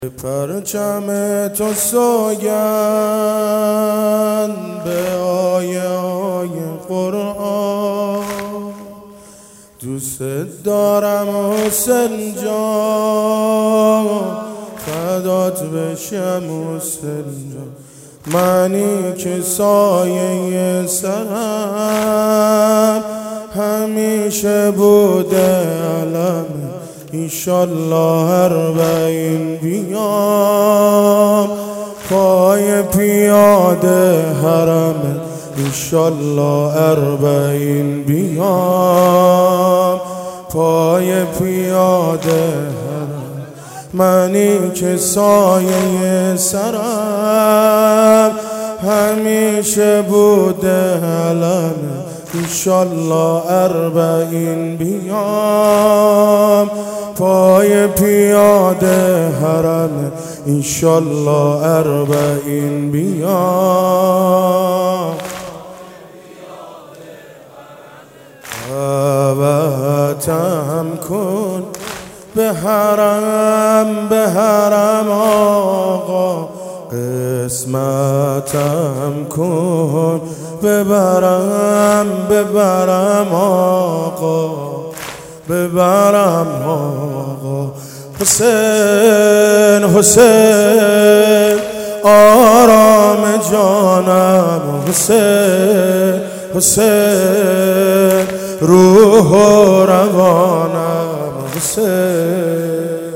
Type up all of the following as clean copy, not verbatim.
پرچم تو سوگند به آیه های قرآن، دوست دارم حسین جان، فدات بشم حسین جان. منی که سایه سرم همیشه بوده علم، ایشالله اربعین بیام پای پیاده حرم، ایشالله اربعین بیام پای پیاده حرم. منی که سایه سرم همیشه بوده علم، ایشالله اربعین بیام پای پیاده حرم، ایشالله اربعین بیام. دعوتم کن به حرم، به حرم آقا، قسمتم کن ببرم، ببرم آقا، ببرم آقا. حسین حسین آرام جانم، حسین حسین روح و روانم، حسین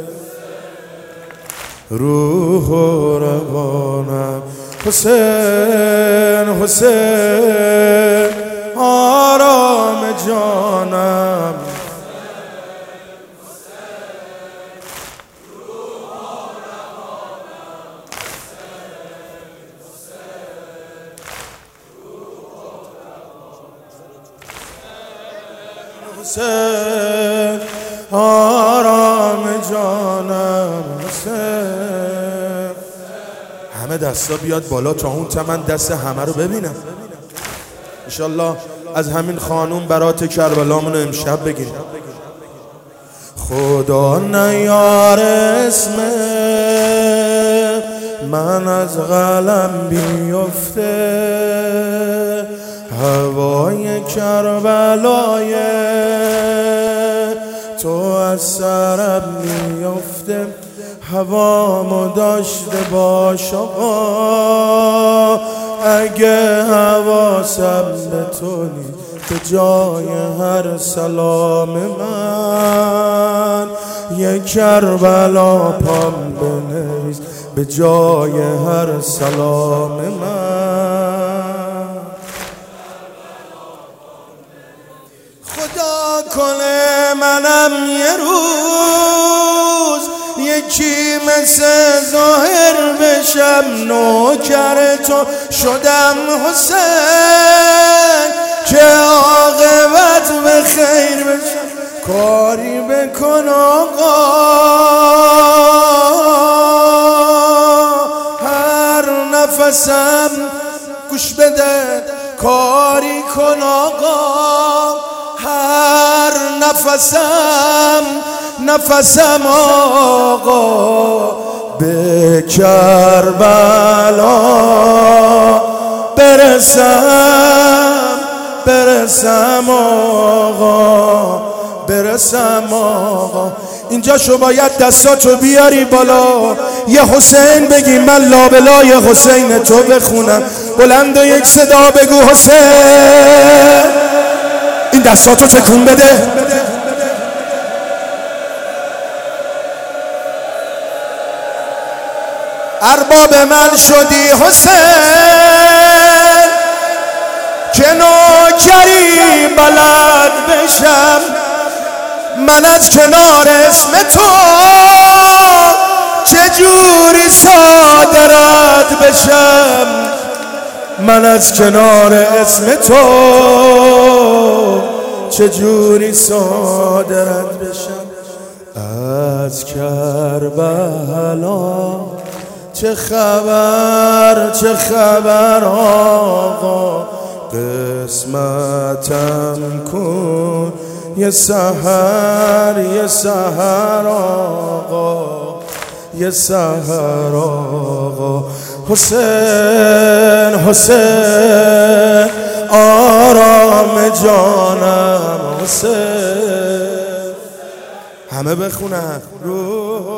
روح و روانم. حسین حسین آرام جانم، حسین آرام جانم، حسین. همه دستا بیاد بالا تا اون تمن دست همه رو ببینم. انشالله از همین خانوم برات کربلامونو امشب بگیم. خدا نیار اسم من از قلم بیفته، هوای کربلای تو از سرم میفته. هوامو داشته باش آقا، اگه حواسم به تو نیست، به جای هر سلام من یک کربلا پام بنویس، به جای هر سلام من. خدا کنه منم یه روز یکی مثل ظاهر بشم، نوکر تو شدم حسین، که عاقبت به خیر بشم. کاری بکن آقا هر نفسم، گوش بده کاری کن آقا هر نفسم، نفسم آقا به کربلا برسم، برسم آقا، برسم آقا. اینجا شو باید دستاتو بیاری بالا، یه حسین بگی، من لابلای حسین تو بخونم. بلند و یک صدا بگو حسین. این دستاتو تکون بده. ارباب من شدی حسین، که نوکری بلد بشم، من از کنار اسم تو چجوری صادرت بشم، من از کنار اسم تو چجوری صادرت بشم. از کربلا چه خبر، چه خبر آقا، قسمتم کن یه سحر، یه سحر آقا، یه سحر آقا حسین حسین آرام جانم حسین. همه بخونن روح